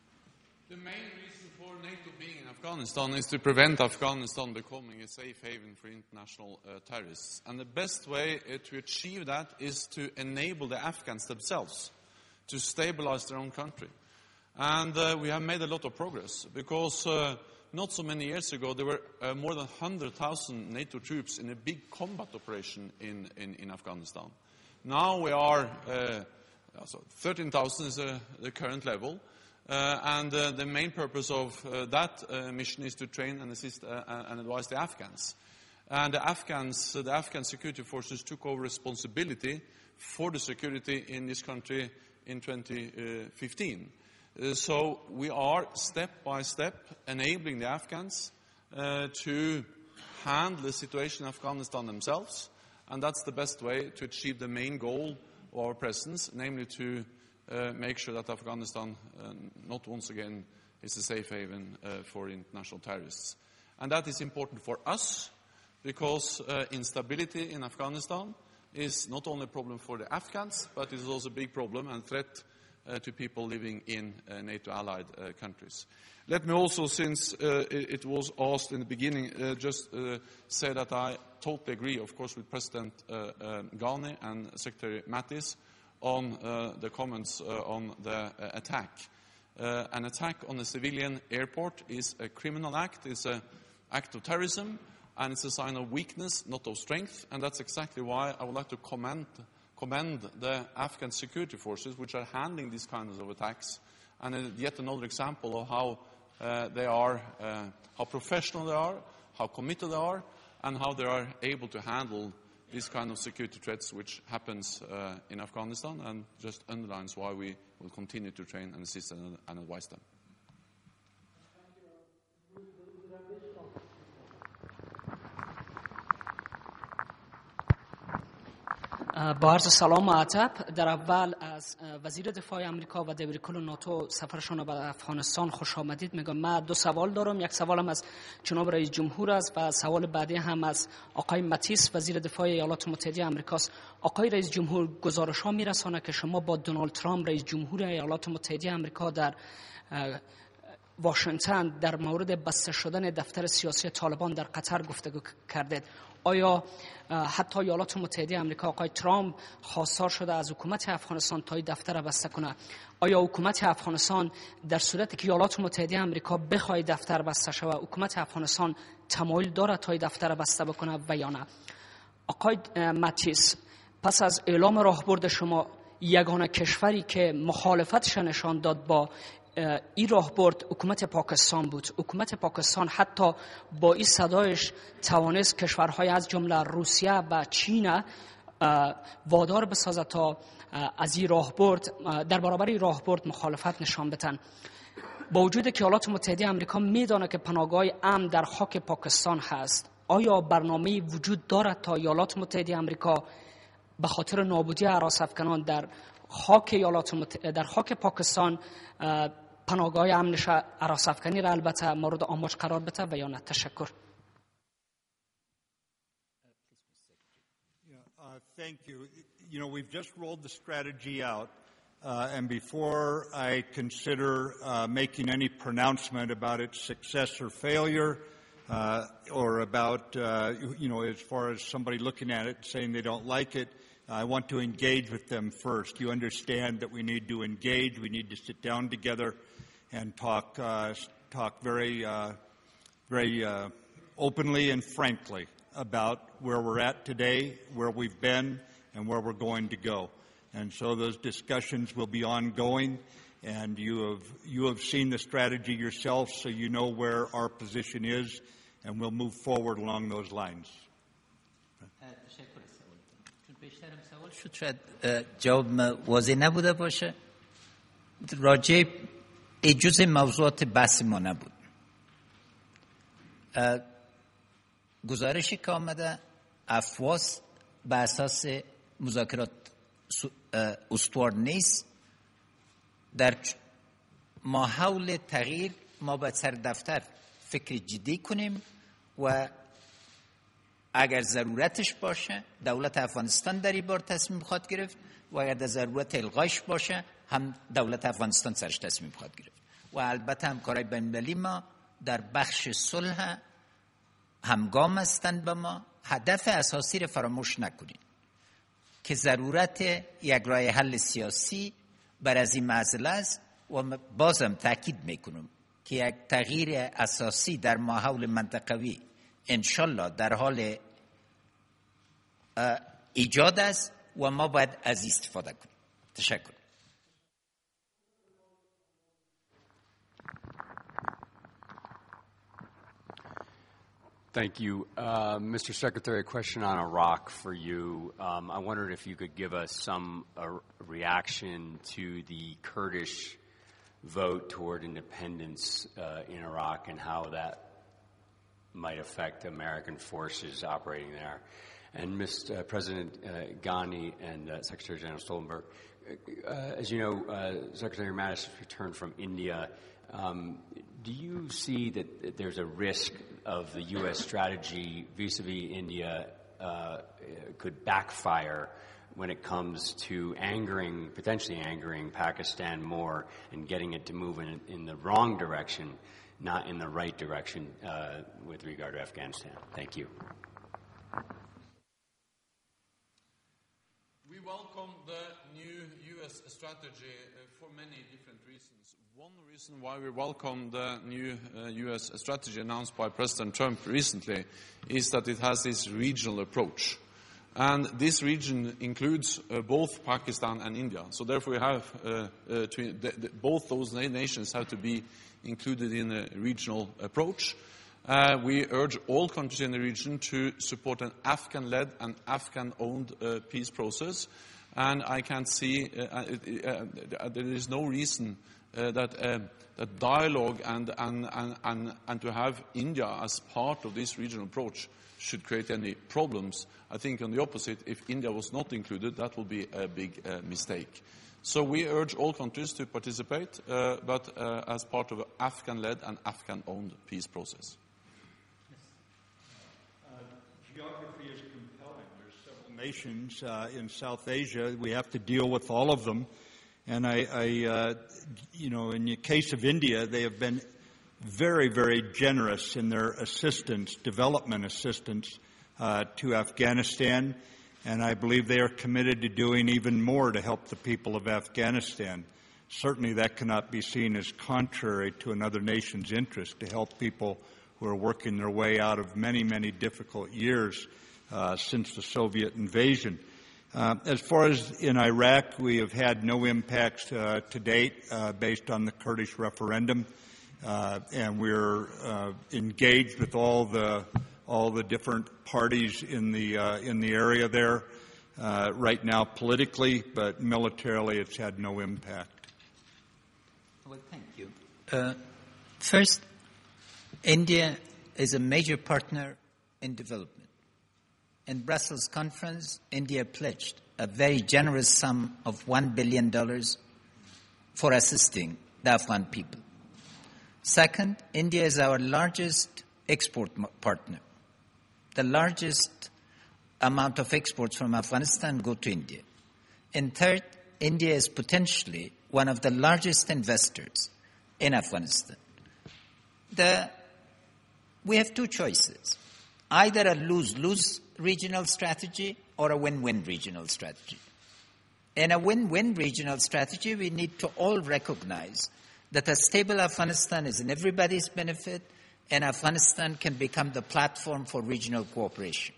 The main reason for NATO being in Afghanistan is to prevent Afghanistan becoming a safe haven for international uh, terrorists. And the best way uh, to achieve that is to enable the Afghans themselves to stabilize their own country. And uh, we have made a lot of progress because uh, not so many years ago there were uh, more than one hundred thousand NATO troops in a big combat operation in, in, in Afghanistan. Now we are, uh, so thirteen thousand is uh, the current level. Uh, and uh, the main purpose of uh, that uh, mission is to train and assist uh, and advise the Afghans. And the Afghans, uh, the Afghan security forces took over responsibility for the security in this country in twenty fifteen. Uh, so we are step by step enabling the Afghans uh, to handle the situation in Afghanistan themselves. And that's the best way to achieve the main goal of our presence, namely to Uh, make sure that Afghanistan uh, not once again is a safe haven uh, for international terrorists. And that is important for us because uh, instability in Afghanistan is not only a problem for the Afghans, but it is also a big problem and threat uh, to people living in uh, NATO-allied uh, countries. Let me also, since uh, it was asked in the beginning, uh, just uh, say that I totally agree, of course, with President uh, uh, Ghani and Secretary Mattis on uh, the comments uh, on the uh, attack. Uh, an attack on a civilian airport is a criminal act, it's an act of terrorism, and it's a sign of weakness, not of strength, and that's exactly why I would like to commend, commend the Afghan security forces which are handling these kinds of attacks, and uh, yet another example of how uh, they are, uh, how professional they are, how committed they are, and how they are able to handle these kind of security threats which happens uh, in Afghanistan, and just underlines why we will continue to train and assist and, and advise them. با عرض سلام و ادب، در اول از وزیر دفاع آمریکا و دبیرکل ناتو سفرشان به افغانستان خوش آمدید میگم. من دو سوال دارم، یک سوالم از جناب رئیس جمهور است و سوال بعدی هم از آقای ماتیس وزیر دفاع ایالات متحده آمریکا است. آقای رئیس جمهور گزارش ها میرسانه که شما با دونالد ترامپ رئیس جمهور ایالات متحده آمریکا در واشنگتن در مورد بسته شدن دفتر سیاسی طالبان در قطر گفتگو کردید. آیا حتی ایالات متحده آمریکا آقای ترامپ خواستار شده از حکومت افغانستان تا این دفتر را بسته کنه؟ آیا حکومت افغانستان در صورتی که ایالات متحده آمریکا بخواد دفتر بسته شود، حکومت افغانستان تمایل دارد تا این دفتر را بسته بکنه و یا نه؟ آقای ماتیس، پس از اعلام راهبرد شما، یگانه کشوری که مخالفتش نشان داد با این راهبرد حکومت پاکستان بود. حکومت پاکستان حتی با این صدایش توانست کشورهای از جمله روسیه و چین وادار بسازد تا از این راهبرد در برابر این راهبرد مخالفت نشان بدن. با وجود که ایالات متحده آمریکا میداند که پناهگاه امن در خاک پاکستان هست، آیا برنامه وجود دارد تا ایالات متحده آمریکا به خاطر نابودی هراس افغانان در خاک ایالات متحده در خاک پاکستان پناهگاه امنش هراس افغانی را البته مورد آموزش قرار بده و یا نه؟ تشکر. Thank you. You know, we've just rolled the strategy out, uh, and before I consider uh, making any pronouncement about its success or failure, uh, or about, uh, you know, as far as somebody looking at it saying they don't like it, I want to engage with them first. You understand that we need to engage, we need to sit down together and talk, uh, talk very, uh, very uh, openly and frankly about where we're at today, where we've been, and where we're going to go. And so those discussions will be ongoing, and you have, you have seen the strategy yourself, so you know where our position is, and we'll move forward along those lines. بیشترم سوال شد، شاید جواب واضح نبوده باشه. راجع جزء موضوعات بحث ما نبود. گزارشی که آمده افواس به اساس مذاکرات استوار نیست. در ماحول تغییر ما باید سر دفتر فکر جدی کنیم و اگر ضرورتش باشه دولت افغانستان در این بار تصمیم خواهد گرفت و اگر در ضرورت الغایش باشه هم دولت افغانستان سرش تصمیم خواهد گرفت. و البته همکارای بین‌المللی ما در بخش صلح همگام هستند با ما. هدف اساسی را فراموش نکنید که ضرورت یک راه حل سیاسی بر از این معضله است و بازم تاکید میکنم که یک تغییر اساسی در ماحول منطقوی انشالله در حال ایجاد است و ما باید از استفاده کنیم. تشکر. Thank you. Uh, Mister Secretary, a question on Iraq for you. Um, I wondered if you could give us some uh, reaction to the Kurdish vote toward independence uh, in Iraq and how that might affect American forces operating there. And Mister President uh, Ghani and uh, Secretary General Stoltenberg, uh, as you know, uh, Secretary Mattis has returned from India. Um, do you see that, that there's a risk of the U S strategy vis-a-vis India uh, could backfire when it comes to angering, potentially angering Pakistan more and getting it to move in, in the wrong direction, not in the right direction uh, with regard to Afghanistan? Thank you. We welcome the new U S strategy uh, for many different reasons. One reason why we welcome the new uh, U S strategy announced by President Trump recently is that it has this regional approach. And this region includes uh, both Pakistan and India. So therefore we have uh, uh, to, the, the, both those nations have to be included in a regional approach. Uh, we urge all countries in the region to support an Afghan-led and Afghan-owned uh, peace process. And I can't see, uh, uh, uh, there is no reason uh, that, uh, that dialogue and, and, and, and, and to have India as part of this regional approach should create any problems. I think on the opposite, if India was not included, that would be a big uh, mistake. So we urge all countries to participate, uh, but uh, as part of an Afghan-led and Afghan-owned peace process. Geography is compelling. There's several nations uh, in South Asia. We have to deal with all of them. And I, I uh, you know, in the case of India, they have been very, very generous in their assistance, development assistance uh, to Afghanistan. And I believe they are committed to doing even more to help the people of Afghanistan. Certainly that cannot be seen as contrary to another nation's interest to help people who are working their way out of many, many difficult years uh, since the Soviet invasion. Uh, as far as in Iraq, we have had no impacts uh, to date uh, based on the Kurdish referendum, uh, and we're uh, engaged with all the all the different parties in the uh, in the area there uh, right now politically, but militarily, it's had no impact. Well, thank you. Uh, first. India is a major partner in development. In Brussels conference, India pledged a very generous sum of one billion dollars for assisting the Afghan people. Second, India is our largest export partner. The largest amount of exports from Afghanistan go to India. And third, India is potentially one of the largest investors in Afghanistan. The We have two choices, either a lose-lose regional strategy or a win-win regional strategy. In a win-win regional strategy, we need to all recognize that a stable Afghanistan is in everybody's benefit, and Afghanistan can become the platform for regional cooperation.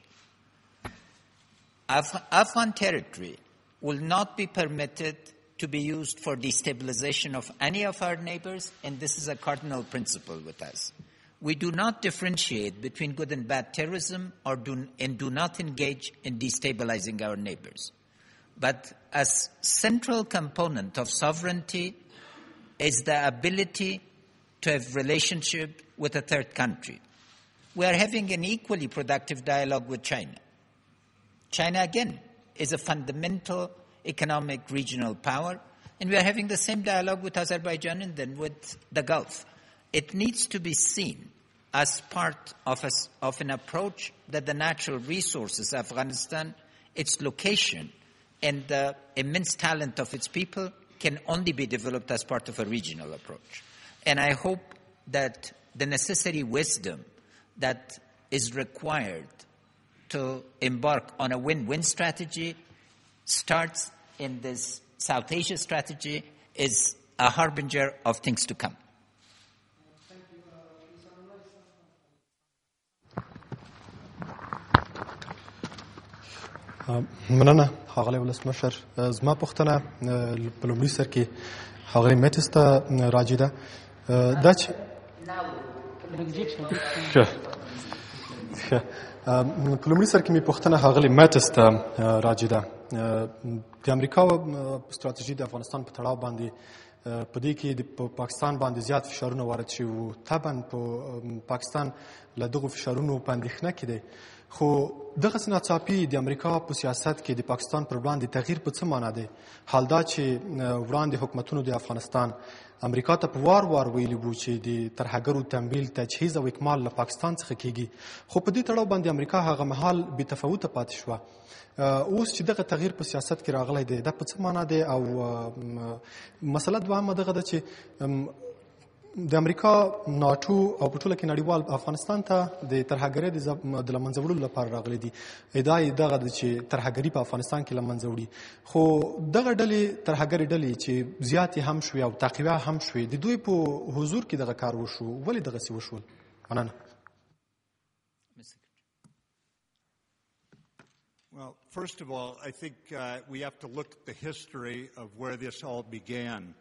Af- Afghan territory will not be permitted to be used for destabilization of any of our neighbors, and this is a cardinal principle with us. we do not differentiate between good and bad terrorism or do, and do not engage in destabilizing our neighbors. But as central component of sovereignty is the ability to have relationship with a third country. We are having an equally productive dialogue with China. China, again, is a fundamental economic regional power, and we are having the same dialogue with Azerbaijan and then with the Gulf. It needs to be seen as part of, a, of an approach that the natural resources of Afghanistan, its location, and the immense talent of its people can only be developed as part of a regional approach. And I hope that the necessary wisdom that is required to embark on a win-win strategy starts in this South Asia strategy is a harbinger of things to come. مننه ښاغلی ولسمشر. زما پوښتنه په لومړي سر کې ښاغلی میټس ته راجع ده. دا چې په لومړي سر کې مې پوښتنه ښاغلی میټس ته راجع ده. د امریکا ستراتیژي د افغانستان په تړاو باندې په دې کې په پاکستان باندې زیات فشارونه وارد شوي وو. طبعا په پاکستان له دغو فشارونو په اندېښنه کې دی، خو دغسې ناڅاپي د امریکا په سیاست کې د پاکستان پر وړاندې تغییر په څه معنا دی؟ حال دا چې وړاندې حکومتونو د افغانستان امریکا ته په وار وار ویلي وو چې د ترهګرو تمویل، تجهیز او اکمال له پاکستان څخه کیږي، خو په دې تړاو باندې امریکا هغه مهال بې تفاوته پاتې شوه. اوس چې دغه تغییر په سیاست کې راغلی دی، دا په څه معنا دی؟ او مسله دوهمه دغه ده چې د امریکا ناټو او په ټوله کې نړیوال افغانستان ته د ترهګرۍ د له منځه وړلو لپاره راغلي دي. ادعا یې دغه ده چې ترهګري په افغانستان کې له منځه وړي، خو دغه ډلې ترهګرې ډلې چې زیاتې هم شوې او تعقیبه هم شوې، د دوی په حضور کې دغه کار وشو، ولې دغسې وشول؟ مننه. Well, first of all, I think uh, we have to look at the history of where this all began.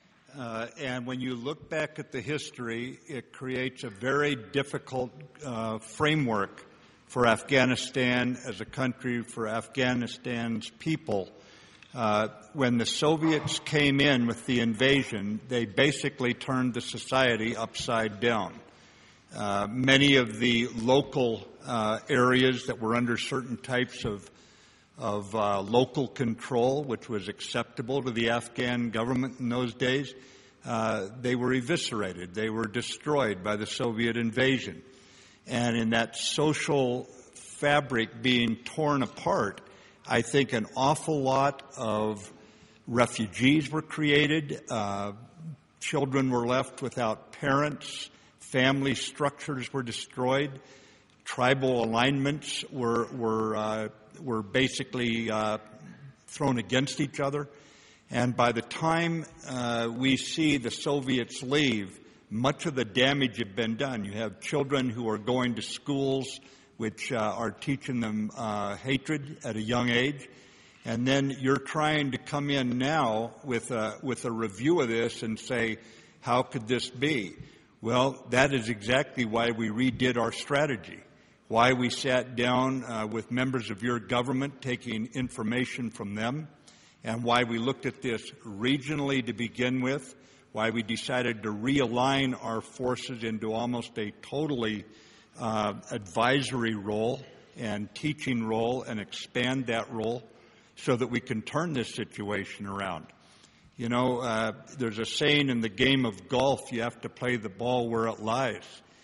Uh, and when you look back at the history, it creates a very difficult uh, framework for Afghanistan as a country, for Afghanistan's people. Uh, when the Soviets came in with the invasion, they basically turned the society upside down. Uh, many of the local uh, areas that were under certain types of of uh, local control, which was acceptable to the Afghan government in those days, uh, they were eviscerated. They were destroyed by the Soviet invasion. And in that social fabric being torn apart, I think an awful lot of refugees were created. Uh, children were left without parents. Family structures were destroyed. Tribal alignments were were uh, were basically uh, thrown against each other. And by the time uh, we see the Soviets leave, much of the damage had been done. You have children who are going to schools which uh, are teaching them uh, hatred at a young age. And then you're trying to come in now with a, with a review of this and say, how could this be? Well, that is exactly why we redid our strategy. Why we sat down uh, with members of your government, taking information from them, and why we looked at this regionally to begin with, why we decided to realign our forces into almost a totally uh, advisory role and teaching role and expand that role so that we can turn this situation around. You know, uh, there's a saying in the game of golf, you have to play the ball where it lies.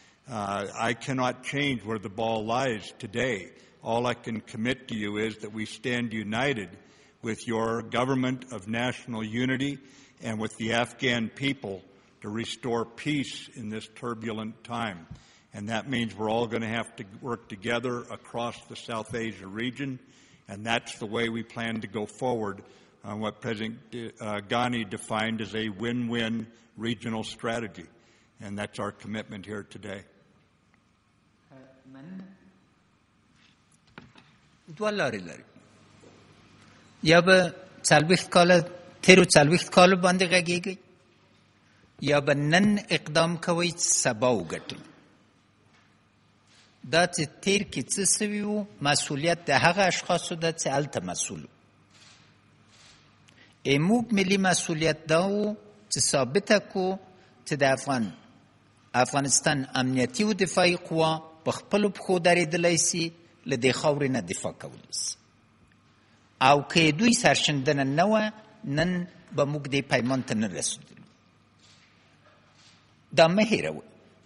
Uh, I cannot change where the ball lies today. All I can commit to you is that we stand united with your government of national unity and with the Afghan people to restore peace in this turbulent time. And that means we're all going to have to work together across the South Asia region, and that's the way we plan to go forward on what President uh, Ghani defined as a win-win regional strategy. And that's our commitment here today. دوه لارې لري. یا به څلوېښت کاله تېرو څلوېښت کالو باندې غږېږئ، یا به نن اقدام کوئ سبا وګټئ. دا چې تیر کې څه سوي وو مسؤلیت د هغه اشخاصو ده چې هلته مسؤل وو. موږ ملي مسؤلیت دا وو چې ثابته کړو چې د افغان افغانستان امنیتي و دفاعي قوا په خپلو پښو درېدلی سي، له دې خاورې نه دفاع کولی سي. او که دوی سرښندنه نه وه، نن به موږ دې پیمان ته نه رسېدلو. دا مه هېروئ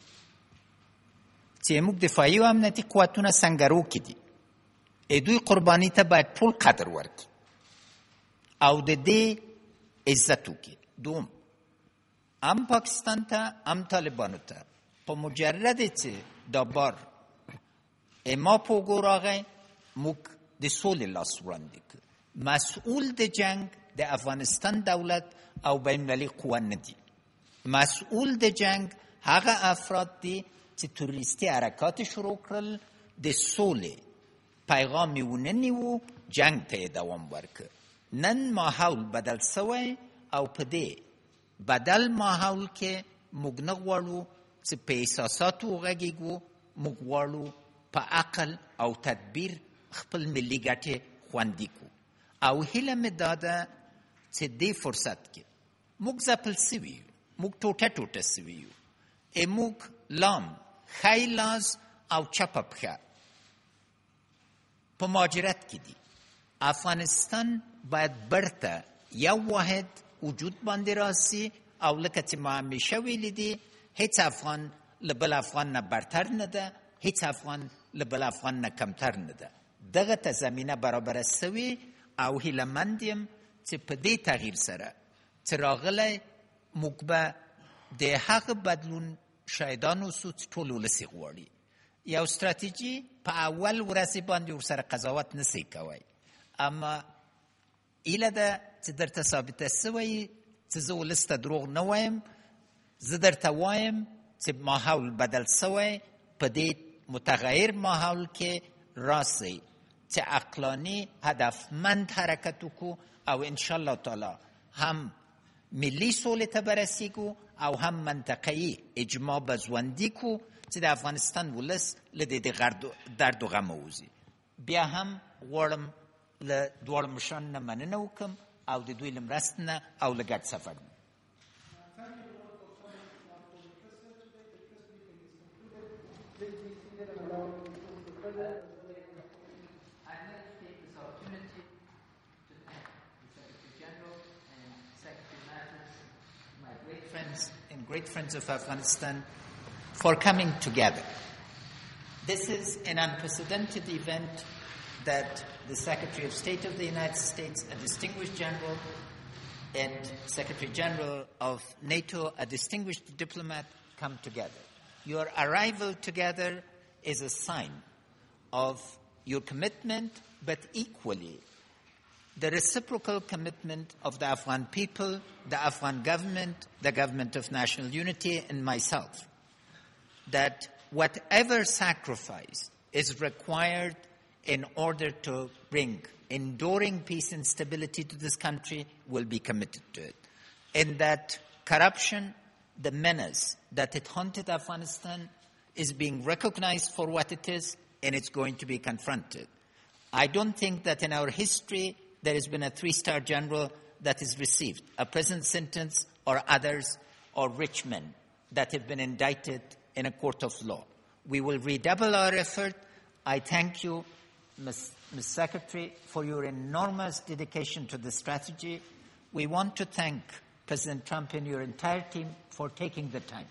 چې موږ دفاعي او امنیتي قوتونه سنګرو کې دي. دوی قرباني ته باید ټول قدر ورکړي او د دې عزت وکړي. دوم، هم پاکستان ته هم طالبانو ته په مجرد چې دا بار ما په اوږو راغی، موږ د سولې لاس وړاندې کړ. مسئول د جنگ د افغانستان دولت او بین المللي قوه نه دي. مسئول د جنگ هغه افراد دي چې تروریستي حرکات شروع کړل، د سولې پیغام یې ونه نیو، جنگ ته یې دوام ورکړ. نن ماحول بدل سوی او په دې بدل ماحول کې موږ نه غواړو چې په احساساتو وغږیږو، موږ غواړو په عقل او تدبیر خپل ملي ګټې خوندي کړو. او هیله مې دا ده چې دې فرصت کې موږ ځپل سوي یو، موږ ټوټه ټوټه سوي یو. موږ لام، ښی لاس او چپه پښه په مهاجرت کې دي. افغانستان باید برته یو واحد وجود باندې راسي، او لکه چې ما همیشه ویلي دي، هیڅ افغان له بل افغان نه برتر نه ده، هیڅ افغان له بل افغان نه کمتر نه ده. دغه ته زمینه برابره سوې او هیلهمند یم چې په دې تغییر سره چې راغلی، موږ به د هغه بدلون شاهدان اوسو چې ټول ولس یې غواړي. یو ستراتیژي په اول ورځې باندې ورسره قضاوت نسئ کوئ، اما ایله ده چې درته ثابته سوی چې زه ولس ته دروغ نه وایم. زه درته وایم چې ماحول بدل سوی، په دې متغیر ماحول کې راسئ چې عقلاني هدفمند حرکت وکړو او انشاءالله تعالی هم ملي سولې ته برسېږو او هم منطقه‌یي اجماع به ژوندي کړو چې د افغانستان ولس له دې درد و غم ووځي. بیا هم غواړم له دواړو مشرانو نه مننه وکړم او د دوی له مرستې نه او له ګډ سفر نه. And great friends of Afghanistan for coming together. This is an unprecedented event that the Secretary of State of the United States, a distinguished general, and Secretary General of NATO, a distinguished diplomat, come together. Your arrival together is a sign of your commitment, but equally the reciprocal commitment of the Afghan people, the Afghan government, the government of national unity, and myself, that whatever sacrifice is required in order to bring enduring peace and stability to this country will be committed to it. And that corruption, the menace that it haunted Afghanistan, is being recognized for what it is, and it's going to be confronted. I don't think that in our history there has been a three-star general that is received a prison sentence or others or rich men that have been indicted in a court of law. We will redouble our effort. I thank you, Miz Miz Secretary, for your enormous dedication to this strategy. We want to thank President Trump and your entire team for taking the time.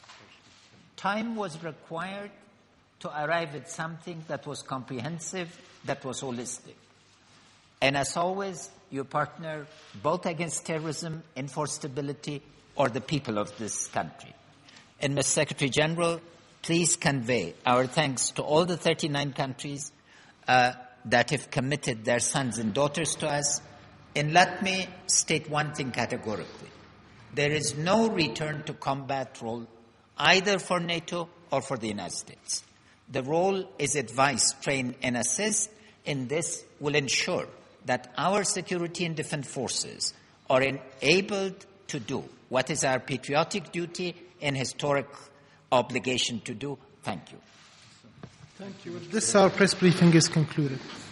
Time was required to arrive at something that was comprehensive, that was holistic. And as always, you partner both against terrorism and for stability or the people of this country. And Miz Secretary General, please convey our thanks to all the thirty-nine countries uh, that have committed their sons and daughters to us. And let me state one thing categorically. There is no return to combat role either for NATO or for the United States. The role is advise, train, and assist, and this will ensure that our security and defense forces are enabled to do what is our patriotic duty and historic obligation to do. Thank you. Thank you. With this, our press briefing is concluded.